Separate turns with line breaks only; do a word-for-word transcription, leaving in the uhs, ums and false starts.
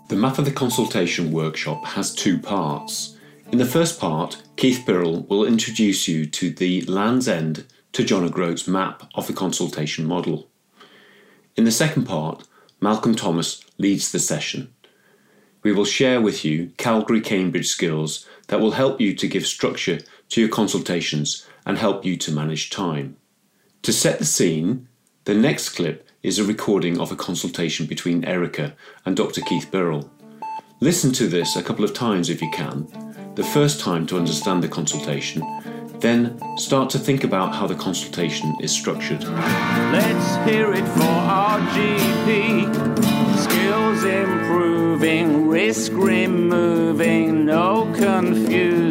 The Map of the Consultation workshop has two parts. In the first part, Keith Birrell will introduce you to the Land's End to John O'Groats map of the consultation model. In the second part, Malcolm Thomas leads the session. We will share with you Calgary-Cambridge skills that will help you to give structure to your consultations and help you to manage time. To set the scene, the next clip is a recording of a consultation between Erica and Doctor Keith Birrell. Listen to this a couple of times if you can, the first time to understand the consultation, then start to think about how the consultation is structured.
Let's hear it for our G P. Skills improving, risk removing, no confusion.